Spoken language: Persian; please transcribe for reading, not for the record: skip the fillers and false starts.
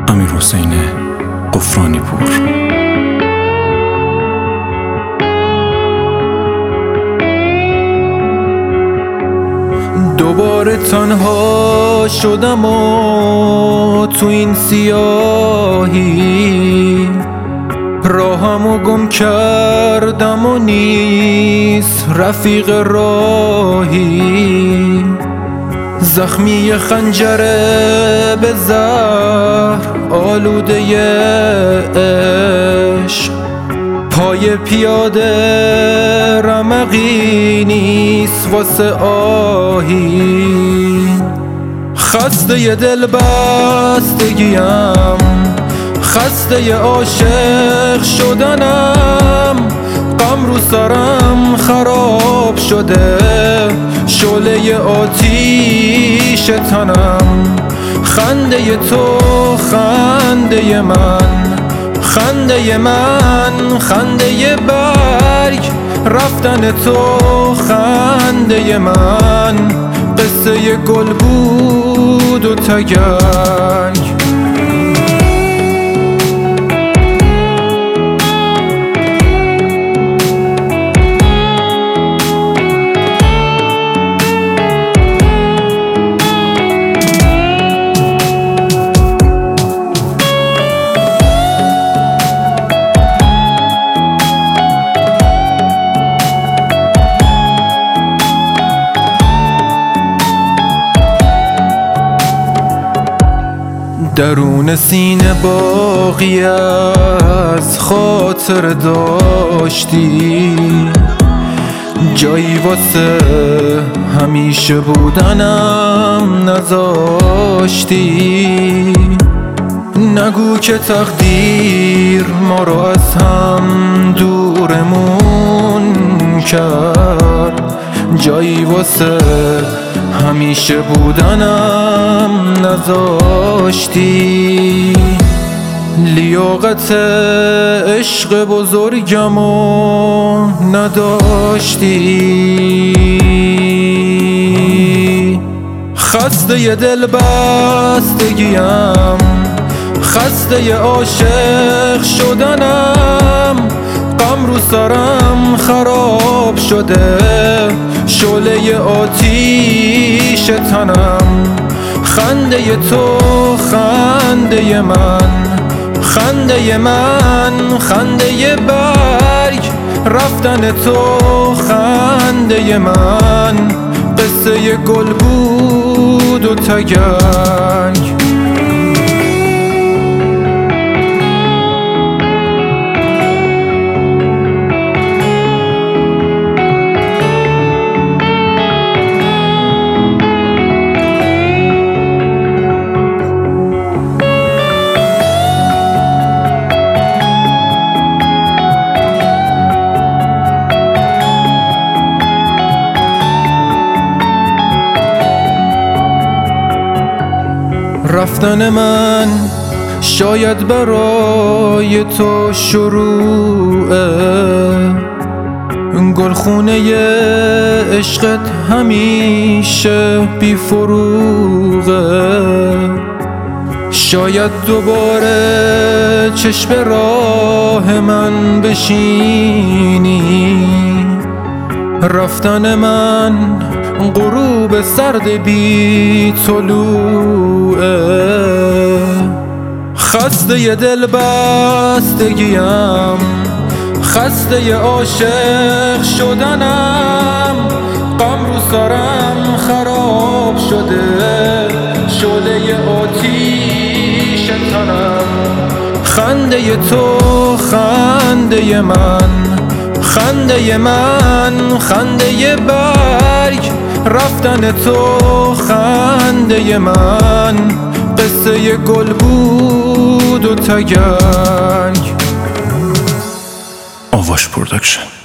امیرحسین غفرانی پور. دوباره تنها شدم و تو این سیاهی، راهمو گم کردم و نیست رفیق راهی. زخمی خنجره به زهر آلوده عشق، پای پیاده رمقی نیست واسه آهی. خسته ی دل بستگیم، خسته ی عاشق شدنم، غم رو سرم خراب شده، شعله ی آتیش تنم. خنده ی تو خنده ی من، خنده ی من خنده ی برگ، رفتن تو خنده ی من، قصه ی گل بود و تگرگ. درون سینه باقی از خاطر داشتی، جایی واسه همیشه بودنم نذاشتی. نگو که تقدیر ما رو از هم دورمون کرد، جایی واسه همیشه بودنم نذاشتی. لیاقت عشق بزرگمو نداشتی. خسته ی دل بستگیم، خسته ی عاشق شدنم، غم رو سرم خراب شده، شعله ی آتیش تنم. خنده ی تو خنده ی من، خنده ی من خنده ی برگ، رفتن تو خنده ی من، قصه ی گل بود و تگرگ. رفتن من شاید برای تو شروعه، گلخونه ی عشقت همیشه بی فروغه. شاید دوباره چشم راه من بشینی، رفتن من غروب سرد بی طلوعه. خسته ی دل بستگیم، خسته ی عاشق شدنم، غم رو سرم خراب شده، شعله ی آتیش تنم. خنده ی تو خنده ی من، خنده ی من خنده ی برگ، رفتن تو خنده ی من، قصه ی گل بود و تگرگ. آواش پروداکشن.